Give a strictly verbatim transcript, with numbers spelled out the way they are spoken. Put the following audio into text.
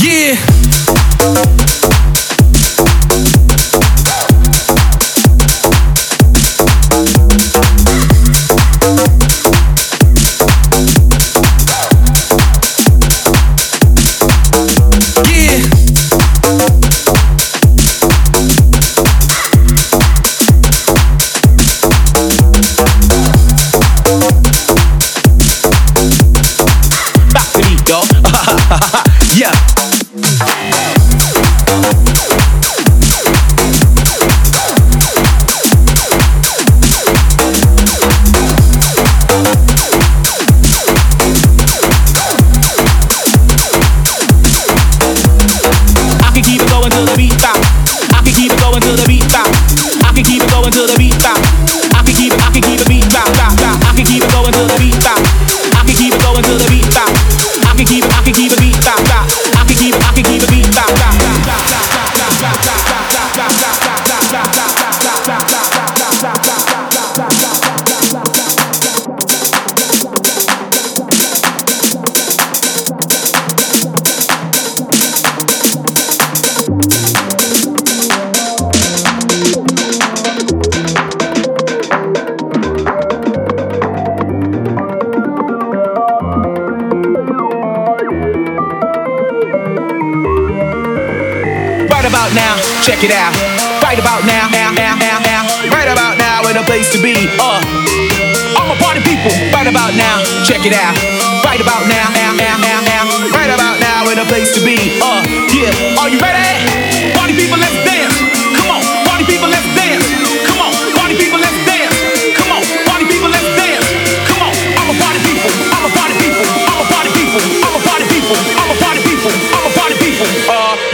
Yeah. Yeah. I can keep it going till the beat stop. I can keep it going till the beat stop. I can keep it going till the beat stop. I can keep it, I can keep the beat stop, stop, stop. I can keep it going till the beat stop. I can keep it going till the beat stop. I can keep it, I can keep the beat stop, stop. I can keep it, I can keep the beat stop, stop, stop, stop, stop, stop, stop, stop, stop, stop. Right about now, check it out. Right about now, now, now, now, now. Right about now, in a place to be. Uh, all my party people. Right about now, check it out. Right about now, now, now, now, now. Right about now, in a place to be. Uh, yeah. Are you ready? Party people, let's dance. Come on, party people, let's dance. Come on, party people, let's dance. Come on, party people, let's dance. Come on, I'm a party people. I'm a party people. I'm a party people. I'm a party people. I'm a party people. I'm a party people. Uh.